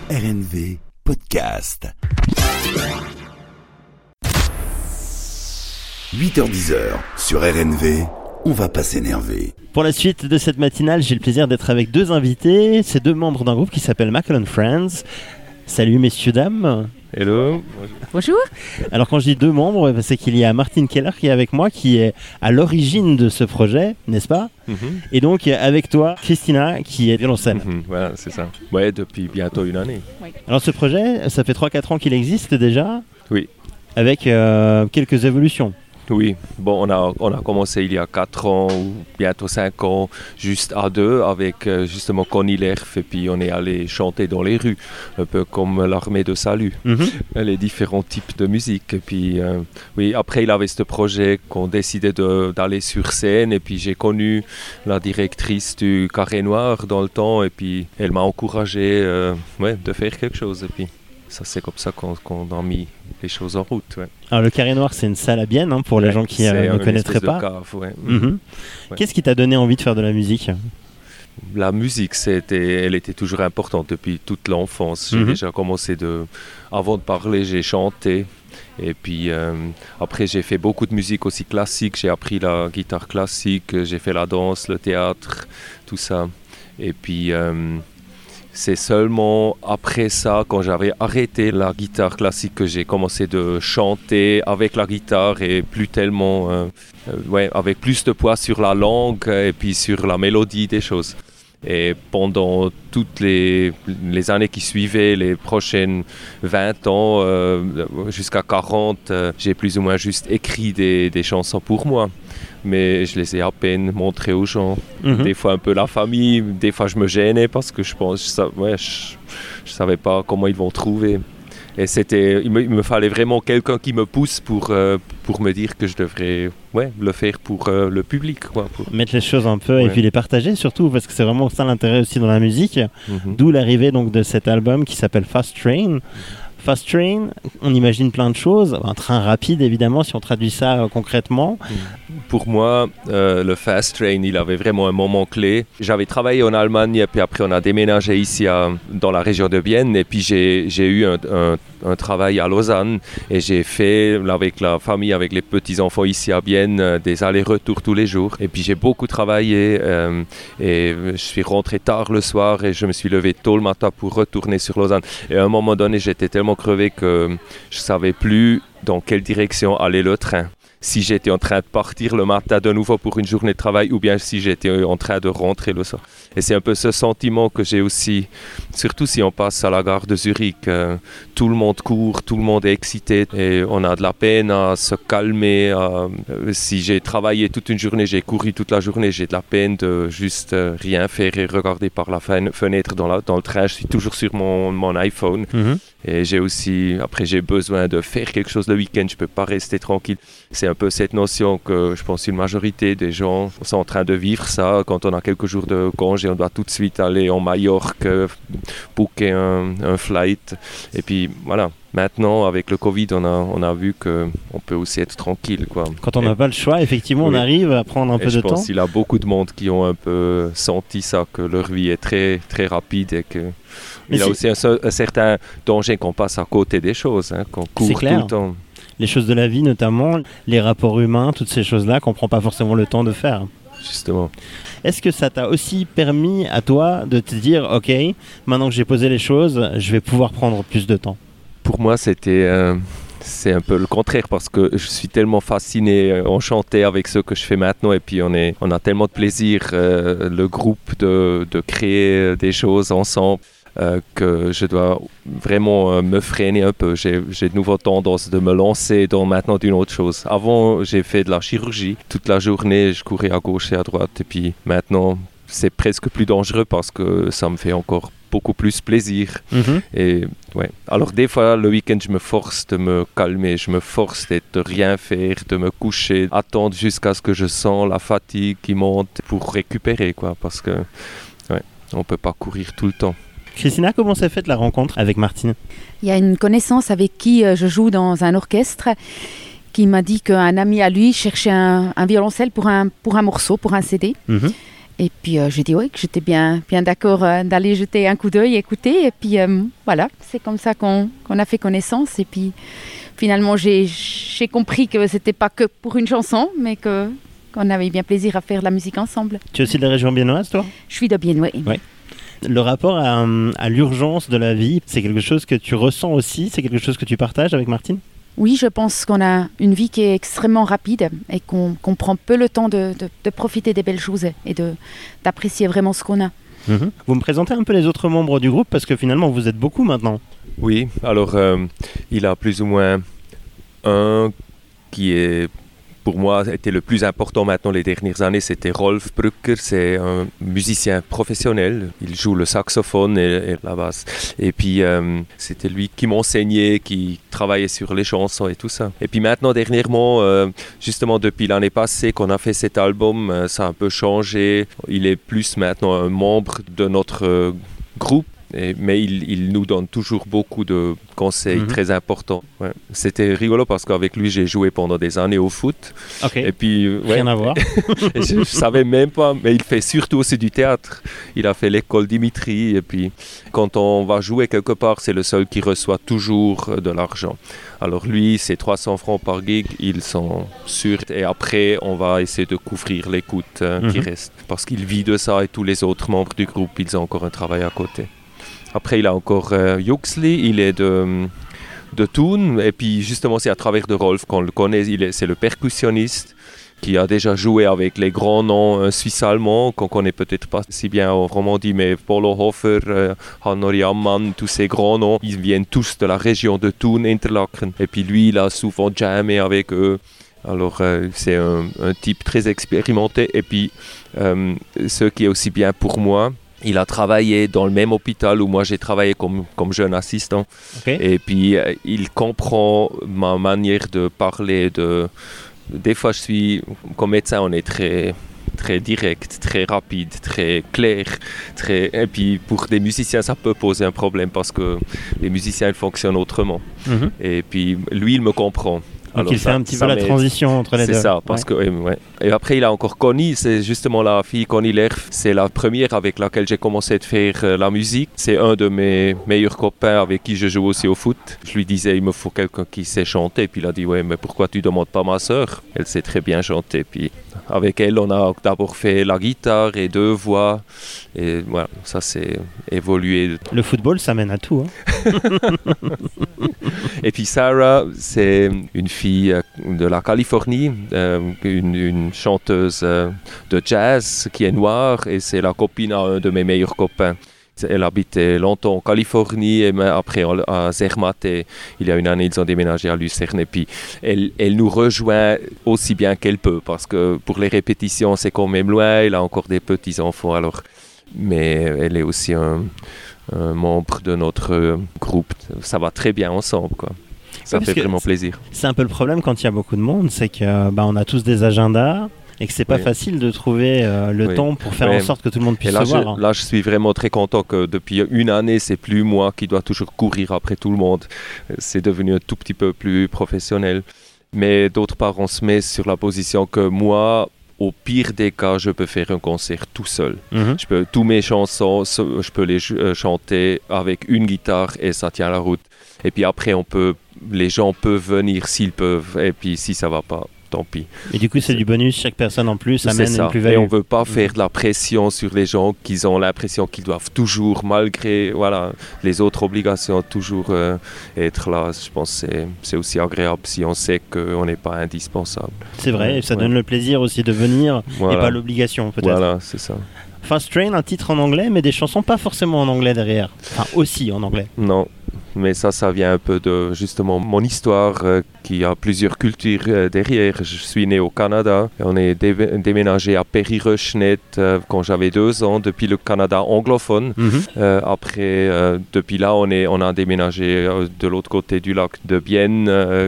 RNV Podcast. 8h-10h sur RNV, on va pas s'énerver. Pour la suite de cette matinale, j'ai le plaisir d'être avec deux invités. C'est deux membres d'un groupe qui s'appelle Macklin Friends. Salut messieurs, dames. Hello. Bonjour. Alors quand je dis deux membres, c'est qu'il y a Martin Keller qui est avec moi, qui est à l'origine de ce projet, n'est-ce pas? Et donc avec toi, Christina, qui est violoncelle. Voilà, c'est ça. Ouais, depuis bientôt une année. Oui. Alors ce projet, ça fait 3-4 ans qu'il existe déjà. Oui. Avec quelques évolutions. Oui, bon, on a commencé il y a 4 ans ou bientôt 5 ans, juste à deux, avec justement Connie Lerf, et puis on est allé chanter dans les rues, un peu comme l'armée de salut, les différents types de musique. Et puis, oui, après il avait ce projet qu'on décidait d'aller sur scène, et puis j'ai connu la directrice du Carré Noir dans le temps, et puis elle m'a encouragé de faire quelque chose. Et puis, ça, c'est comme ça qu'on a mis les choses en route. Ouais. Alors le Carré Noir, c'est une salle à Bienne, pour les gens qui ne connaîtraient pas. Cave, ouais. Ouais. Qu'est-ce qui t'a donné envie de faire de la musique ? La musique, elle était toujours importante depuis toute l'enfance. J'ai déjà commencé avant de parler, j'ai chanté. Et puis après, j'ai fait beaucoup de musique aussi classique. J'ai appris la guitare classique, j'ai fait la danse, le théâtre, tout ça. Et puis c'est seulement après ça, quand j'avais arrêté la guitare classique, que j'ai commencé de chanter avec la guitare et plus tellement, avec plus de poids sur la langue et puis sur la mélodie des choses. Et pendant toutes les années qui suivaient, les prochaines 20 ans, jusqu'à 40, j'ai plus ou moins juste écrit des chansons pour moi. Mais je les ai à peine montrées aux gens. Des fois un peu la famille, des fois je me gênais parce que je savais pas comment ils vont trouver. Et il me fallait vraiment quelqu'un qui me pousse pour me dire que je devrais le faire pour le public. Mettre les choses un peu et puis les partager surtout, parce que c'est vraiment ça l'intérêt aussi dans la musique. D'où l'arrivée donc de cet album qui s'appelle Fast Train. Fast Train, on imagine plein de choses. Un train rapide, évidemment, si on traduit ça concrètement. Pour moi, le Fast Train, il avait vraiment un moment clé. J'avais travaillé en Allemagne, et puis après, on a déménagé ici dans la région de Vienne. Et puis, j'ai eu un travail à Lausanne. Et j'ai fait, avec la famille, avec les petits-enfants ici à Vienne, des allers-retours tous les jours. Et puis, j'ai beaucoup travaillé. Et je suis rentré tard le soir et je me suis levé tôt le matin pour retourner sur Lausanne. Et à un moment donné, j'étais tellement crevé que je ne savais plus dans quelle direction allait le train. Si j'étais en train de partir le matin de nouveau pour une journée de travail ou bien si j'étais en train de rentrer le soir. Et c'est un peu ce sentiment que j'ai aussi, surtout si on passe à la gare de Zurich. Tout le monde court, tout le monde est excité et on a de la peine à se calmer. Si j'ai travaillé toute une journée, j'ai couru toute la journée, j'ai de la peine de juste rien faire et regarder par la fenêtre dans le train. Je suis toujours sur mon iPhone. Et j'ai besoin de faire quelque chose le week-end, je ne peux pas rester tranquille. C'est un peu cette notion que je pense une majorité des gens sont en train de vivre ça. Quand on a quelques jours de congé, on doit tout de suite aller en Majorque, booker un flight. Et puis voilà, maintenant avec le Covid, on a vu qu'on peut aussi être tranquille. Quand on n'a pas le choix, effectivement, on arrive à prendre un peu de temps. Je pense qu'il y a beaucoup de monde qui ont un peu senti ça, que leur vie est très, très rapide et que... Il y a aussi un certain danger qu'on passe à côté des choses, qu'on court tout le temps. Les choses de la vie notamment, les rapports humains, toutes ces choses-là qu'on ne prend pas forcément le temps de faire. Justement. Est-ce que ça t'a aussi permis à toi de te dire « Ok, maintenant que j'ai posé les choses, je vais pouvoir prendre plus de temps » ? Pour moi, c'est un peu le contraire parce que je suis tellement fasciné, enchanté avec ce que je fais maintenant et puis on a tellement de plaisir, le groupe, de créer des choses ensemble. Que je dois vraiment me freiner un peu. J'ai de nouveau tendance de me lancer dans maintenant d'une autre chose. Avant, j'ai fait de la chirurgie. Toute la journée, je courais à gauche et à droite. Et puis maintenant, c'est presque plus dangereux parce que ça me fait encore beaucoup plus plaisir. Et, alors des fois, le week-end, je me force de me calmer. Je me force de rien faire, de me coucher, attendre jusqu'à ce que je sens la fatigue qui monte pour récupérer. Parce que on ne peut pas courir tout le temps. Christina, comment s'est faite la rencontre avec Martine ? Il y a une connaissance avec qui je joue dans un orchestre qui m'a dit qu'un ami à lui cherchait un violoncelle pour un morceau, pour un CD. Et puis j'ai dit oui, que j'étais bien d'accord d'aller jeter un coup d'œil, écouter. Et puis voilà, c'est comme ça qu'on a fait connaissance. Et puis finalement, j'ai compris que c'était pas que pour une chanson, mais qu'on avait bien plaisir à faire de la musique ensemble. Tu es aussi de la région biennoise, toi ? Je suis de Bienne, oui. Ouais. Le rapport à l'urgence de la vie, c'est quelque chose que tu ressens aussi ? C'est quelque chose que tu partages avec Martine ? Oui, je pense qu'on a une vie qui est extrêmement rapide et qu'on prend peu le temps de profiter des belles choses et d'apprécier vraiment ce qu'on a. Vous me présentez un peu les autres membres du groupe parce que finalement vous êtes beaucoup maintenant. Oui, alors il a plus ou moins un qui est pour moi était le plus important maintenant les dernières années, c'était Rolf Brücker, c'est un musicien professionnel, il joue le saxophone et la basse. Et puis c'était lui qui m'enseignait, qui travaillait sur les chansons et tout ça. Et puis maintenant, dernièrement, justement depuis l'année passée qu'on a fait cet album, ça a un peu changé. Il est plus maintenant un membre de notre groupe. Mais il nous donne toujours beaucoup de conseils très importants. Ouais. C'était rigolo parce qu'avec lui, j'ai joué pendant des années au foot. Okay. Et puis, rien à voir. Et je ne savais même pas, mais il fait surtout aussi du théâtre. Il a fait l'école Dimitri. Et puis, quand on va jouer quelque part, c'est le seul qui reçoit toujours de l'argent. Alors lui, c'est 300 francs par gig, ils sont sûrs. Et après, on va essayer de couvrir les coûts qui restent. Parce qu'il vit de ça et tous les autres membres du groupe, ils ont encore un travail à côté. Après, il a encore Juxli, il est de Thun. Et puis, justement, c'est à travers de Rolf qu'on le connaît. C'est le percussionniste qui a déjà joué avec les grands noms suisses-allemands, qu'on ne connaît peut-être pas si bien en Romandie, mais Polo Hofer, Hanori Ammann, tous ces grands noms, ils viennent tous de la région de Thun, Interlaken. Et puis lui, il a souvent jammé avec eux. Alors, c'est un type très expérimenté. Et puis, ce qui est aussi bien pour moi, il a travaillé dans le même hôpital où moi j'ai travaillé comme jeune assistant. Okay. Et puis il comprend ma manière de parler. Des fois, comme médecin, on est très, très direct, très rapide, très clair. Et puis pour des musiciens, ça peut poser un problème parce que les musiciens ils fonctionnent autrement. Et puis lui, il me comprend. Donc alors il fait un petit peu la transition entre les deux. C'est ça, parce que Et après il a encore Connie, c'est justement la fille Connie Lerf, c'est la première avec laquelle j'ai commencé à faire la musique. C'est un de mes meilleurs copains avec qui je joue aussi au foot. Je lui disais il me faut quelqu'un qui sait chanter, puis il a dit ouais mais pourquoi tu demandes pas ma sœur? Elle sait très bien chanter. Puis avec elle on a d'abord fait la guitare et 2 voix et voilà, ça s'est évolué. Le football ça mène à tout. Et puis Sarah, c'est une fille de la Californie, une chanteuse de jazz qui est noire et c'est la copine à un de mes meilleurs copains. Elle habitait longtemps en Californie et après à Zermatt et il y a une année ils ont déménagé à Lucerne et puis elle nous rejoint aussi bien qu'elle peut parce que pour les répétitions c'est quand même loin, elle a encore des petits enfants alors, mais elle est aussi un membre de notre groupe, ça va très bien ensemble quoi. Ça fait vraiment plaisir. C'est un peu le problème quand il y a beaucoup de monde, c'est que on a tous des agendas et que c'est pas facile de trouver le temps pour faire en sorte que tout le monde puisse se voir. Là, je suis vraiment très content que depuis une année, c'est plus moi qui dois toujours courir après tout le monde. C'est devenu un tout petit peu plus professionnel. Mais d'autre part, on se met sur la position que moi, au pire des cas, je peux faire un concert tout seul. Tous mes chansons, je peux les chanter avec une guitare et ça tient la route. Et puis après, les gens peuvent venir s'ils peuvent. Et puis si ça va pas, tant pis. Et du coup, c'est du bonus, chaque personne en plus amène une plus-value. Et on ne veut pas faire de la pression sur les gens qui ont l'impression qu'ils doivent toujours, malgré les autres obligations, toujours être là. Je pense que c'est aussi agréable si on sait qu'on n'est pas indispensable. C'est vrai, et ça donne le plaisir aussi de venir et pas l'obligation peut-être. Voilà, c'est ça. Fast Train, un titre en anglais, mais des chansons pas forcément en anglais derrière. Enfin, aussi en anglais. Non. Mais ça vient un peu de justement mon histoire qui a plusieurs cultures derrière. Je suis né au Canada. On est déménagé à Perry-Röschnet quand j'avais 2 ans, depuis le Canada anglophone. Après, depuis là, on a déménagé de l'autre côté du lac de Bienne,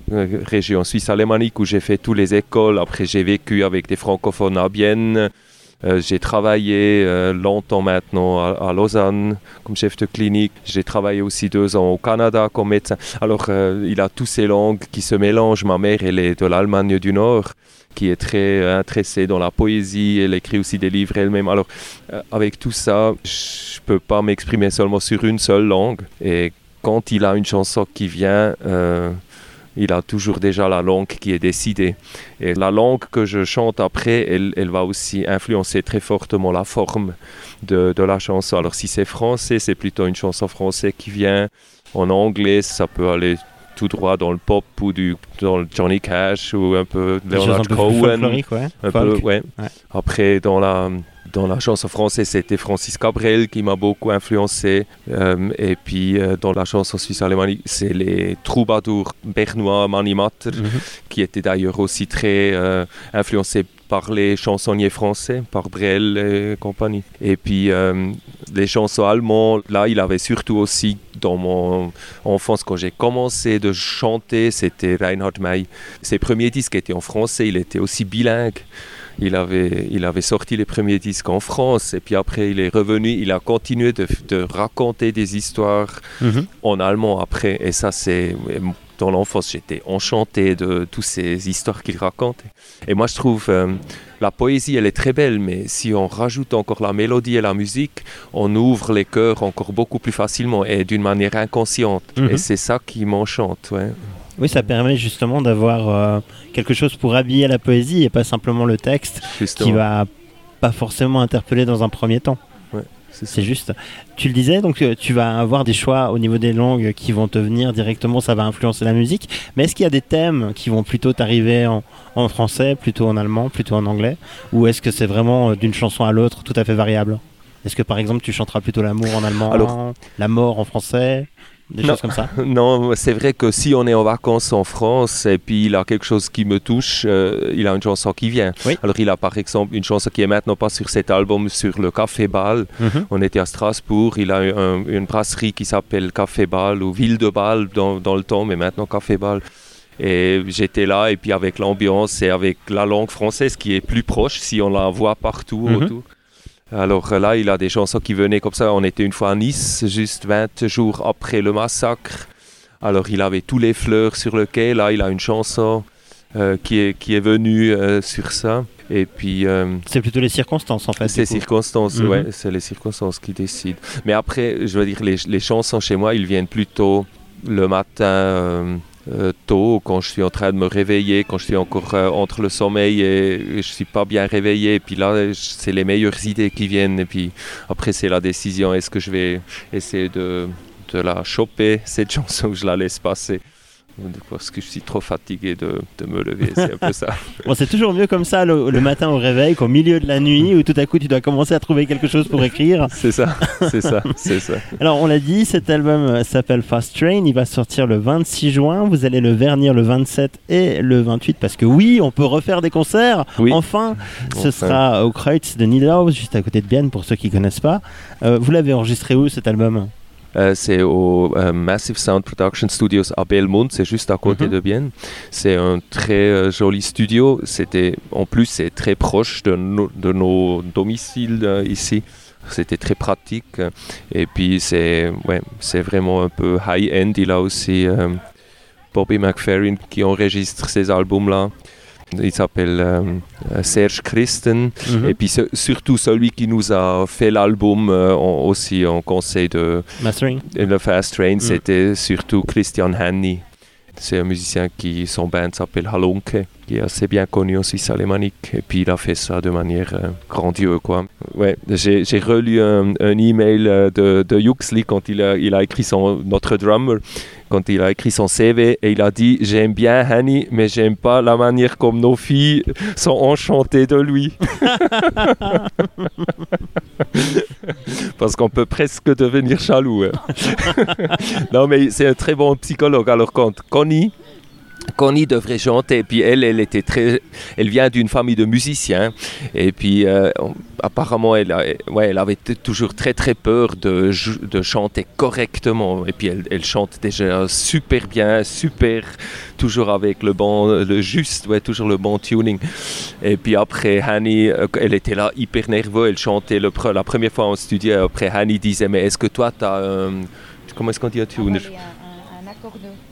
région suisse alémanique, où j'ai fait toutes les écoles. Après, j'ai vécu avec des francophones à Bienne. J'ai travaillé longtemps maintenant à Lausanne comme chef de clinique. J'ai travaillé aussi 2 ans au Canada comme médecin. Alors, il a toutes ces langues qui se mélangent. Ma mère, elle est de l'Allemagne du Nord, qui est très intéressée dans la poésie. Elle écrit aussi des livres elle-même. Alors, avec tout ça, je ne peux pas m'exprimer seulement sur une seule langue. Et quand il a une chanson qui vient, il a toujours déjà la langue qui est décidée. Et la langue que je chante après, elle va aussi influencer très fortement la forme de la chanson. Alors si c'est français, c'est plutôt une chanson française qui vient. En anglais, ça peut aller tout droit dans le pop ou dans le Johnny Cash ou un peu Leonard Cohen. Ouais. Après, dans la chanson française, c'était Francis Cabrel qui m'a beaucoup influencé. Et puis, dans la chanson suisse-allemande, c'est les troubadours bernois, Mani Matter, qui étaient d'ailleurs aussi très influencés par les chansonniers français, par Brel et compagnie. Et puis, les chansons allemandes, là, il avait surtout aussi, dans mon enfance, quand j'ai commencé de chanter, c'était Reinhard May. Ses premiers disques étaient en français, il était aussi bilingue. Il avait sorti les premiers disques en France et puis après il est revenu, il a continué de raconter des histoires en allemand après. Et ça, c'est... Dans l'enfance, j'étais enchanté de toutes ces histoires qu'il racontait. Et moi, je trouve la poésie, elle est très belle, mais si on rajoute encore la mélodie et la musique, on ouvre les cœurs encore beaucoup plus facilement et d'une manière inconsciente. Et c'est ça qui m'enchante, ouais. Oui, ça permet justement d'avoir quelque chose pour habiller la poésie et pas simplement le texte qui va pas forcément interpeller dans un premier temps. Ouais, c'est juste. Tu le disais, donc tu vas avoir des choix au niveau des langues qui vont te venir directement, ça va influencer la musique. Mais est-ce qu'il y a des thèmes qui vont plutôt t'arriver en français, plutôt en allemand, plutôt en anglais? Ou est-ce que c'est vraiment d'une chanson à l'autre tout à fait variable? Est-ce que par exemple tu chanteras plutôt l'amour en allemand, la mort en français? Des choses comme ça. Non, c'est vrai que si on est en vacances en France et puis il a quelque chose qui me touche, il a une chanson qui vient. Oui. Alors il a par exemple une chanson qui est maintenant pas sur cet album, sur le Café Bâle. On était à Strasbourg, il a une brasserie qui s'appelle Café Bâle ou Ville de Bâle dans le temps, mais maintenant Café Bâle. Et j'étais là et puis avec l'ambiance et avec la langue française qui est plus proche si on la voit partout autour. Alors là, il a des chansons qui venaient comme ça. On était une fois à Nice, juste 20 jours après le massacre. Alors il avait tous les fleurs sur le quai. Là, il a une chanson qui est venue sur ça. Et puis, c'est plutôt les circonstances en fait. C'est les circonstances qui décident. Mais après, je veux dire, les chansons chez moi, ils viennent plutôt le matin... tôt, quand je suis en train de me réveiller, quand je suis encore entre le sommeil et je ne suis pas bien réveillé. Et puis là, c'est les meilleures idées qui viennent. Et puis après, c'est la décision. Est-ce que je vais essayer de la choper, cette chanson, ou je la laisse passer? Parce que je suis trop fatigué de me lever, c'est un peu ça. Bon, c'est toujours mieux comme ça le matin au réveil qu'au milieu de la nuit où tout à coup tu dois commencer à trouver quelque chose pour écrire. C'est ça. Alors on l'a dit, cet album s'appelle Fast Train, il va sortir le 26 juin, vous allez le vernir le 27 et le 28 parce que oui, on peut refaire des concerts, enfin. Ce sera au Kreuz de Niederhaus, juste à côté de Bienne pour ceux qui ne connaissent pas. Vous l'avez enregistré où cet album ? C'est au Massive Sound Production Studios à Belmont, c'est juste à côté de Bienne. C'est un très joli studio. En plus, c'est très proche de nos domiciles ici. C'était très pratique. Et puis, c'est vraiment un peu high-end. Il a aussi Bobby McFerrin qui enregistre ces albums-là. Il s'appelle Serge Christen. Et puis surtout celui qui nous a fait l'album aussi en conseil de Mastering. Le Fast Train, c'était surtout Christian Hanni. C'est un musicien son band s'appelle Halunke, qui est assez bien connu en Suisse alémanique. Et puis il a fait ça de manière grandiose, quoi. Ouais, j'ai relu un email de Huxley quand il a écrit notre drummer. Quand il a écrit son CV et il a dit « J'aime bien Hanni, mais j'aime pas la manière comme nos filles sont enchantées de lui. » Parce qu'on peut presque devenir jaloux. Non, mais c'est un très bon psychologue. Alors quand Connie devrait chanter, et puis elle vient d'une famille de musiciens, et puis apparemment elle avait toujours très très peur de chanter correctement, et puis elle chante déjà super bien, toujours avec toujours le bon tuning. Et puis après Hanni, elle était là hyper nerveuse, elle chantait la première fois en studio, après Hanni disait « Mais est-ce que toi tu as comment est-ce qu'on dit un tuner ?» Un accordeur.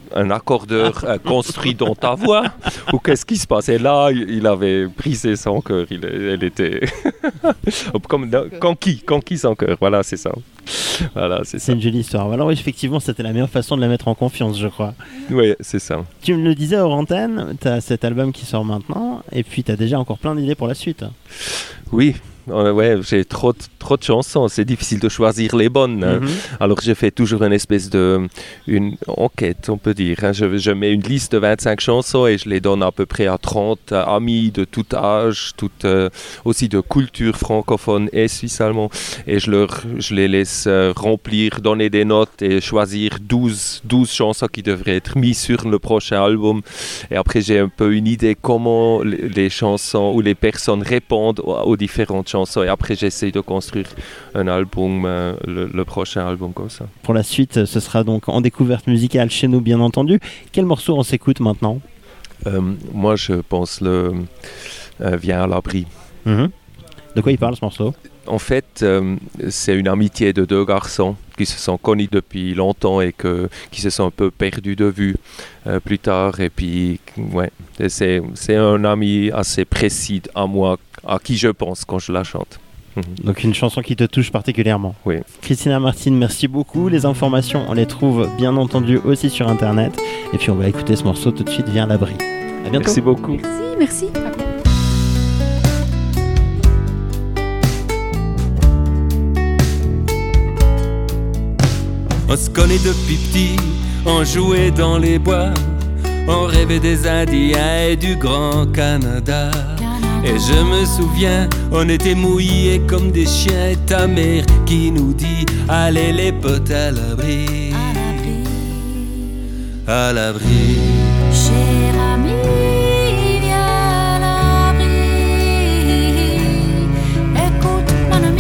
un accordeur construit dans ta voix ou qu'est-ce qui se passe? Et là, il avait brisé son cœur. Elle était comme conquis son cœur. Voilà, c'est ça. Voilà, c'est une jolie histoire. Alors effectivement, c'était la meilleure façon de la mettre en confiance, je crois. Oui, c'est ça. Tu me le disais hors antenne, tu as cet album qui sort maintenant et puis tu as déjà encore plein d'idées pour la suite. Oui. Ouais, j'ai trop de chansons, c'est difficile de choisir les bonnes. Hein. Alors je fais toujours une espèce une enquête, on peut dire. Hein. Je mets une liste de 25 chansons et je les donne à peu près à 30 amis de tout âge, aussi de culture francophone et suisse-allemand. Et je les laisse remplir, donner des notes et choisir 12 chansons qui devraient être mises sur le prochain album. Et après j'ai un peu une idée comment les chansons ou les personnes répondent aux différentes chansons. Et après, j'essaie de construire un album, le prochain album comme ça. Pour la suite, ce sera donc en découverte musicale chez nous, bien entendu. Quel morceau on s'écoute maintenant? Moi, je pense Viens à l'abri. De quoi il parle, ce morceau? En fait, c'est une amitié de deux garçons qui se sont connus depuis longtemps et qui se sont un peu perdus de vue plus tard. Et puis, ouais, c'est un ami assez précis à moi, à qui je pense quand je la chante. Donc une chanson qui te touche particulièrement. Oui. Christina Martin, merci beaucoup. Les informations, on les trouve bien entendu aussi sur Internet. Et puis on va écouter ce morceau tout de suite, Viens à l'abri. À bientôt. Merci beaucoup. Merci. On se connaît depuis petit, on jouait dans les bois, on rêvait des Indiens et du Grand Canada. Et je me souviens, on était mouillés comme des chiens. Et ta mère qui nous dit, allez les potes à l'abri. À l'abri. Cher ami, viens à l'abri. Écoute mon ami,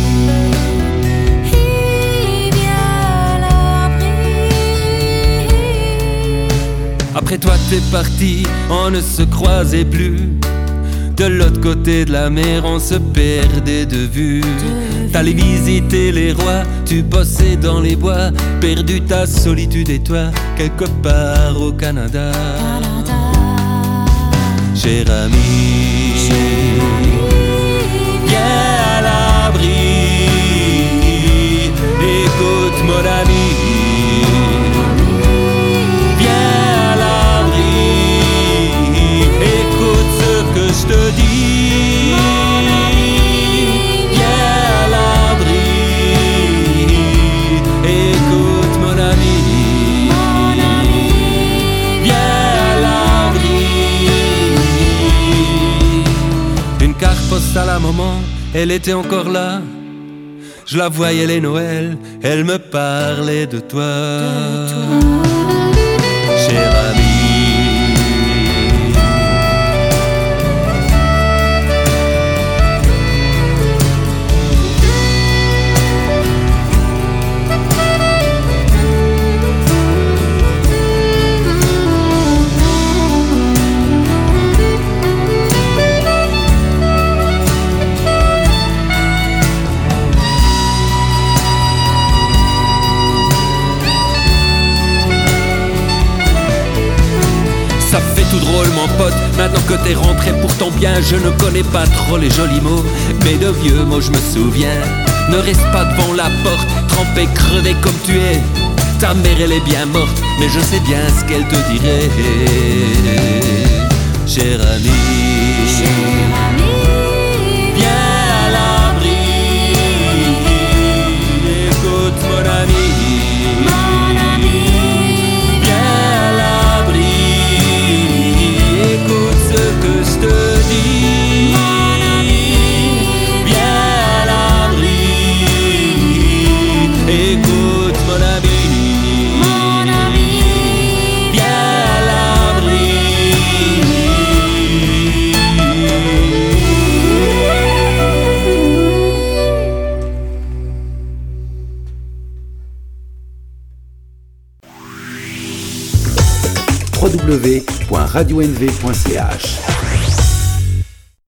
viens à l'abri. Après toi t'es parti, on ne se croisait plus. De l'autre côté de la mer, on se perdait de vue. T'allais visiter les rois, tu bossais dans les bois, perdu ta solitude et toi, quelque part au Canada. Cher ami, viens à l'abri. Écoute mon ami. Je te dis, viens à l'abri. Écoute mon ami, viens à l'abri. Une carte postale à maman, elle était encore là. Je la voyais les Noëls, elle me parlait de toi. Cher ami. Ça fait tout drôle mon pote, maintenant que t'es rentré pour ton bien. Je ne connais pas trop les jolis mots, mais de vieux mots je me souviens. Ne reste pas devant la porte, trempé, crevé comme tu es. Ta mère elle est bien morte, mais je sais bien ce qu'elle te dirait. Cher ami, viens à l'abri. Écoute mon ami. Je te dis, viens à l'abri. Écoute mon ami, viens à l'abri. www.radionv.ch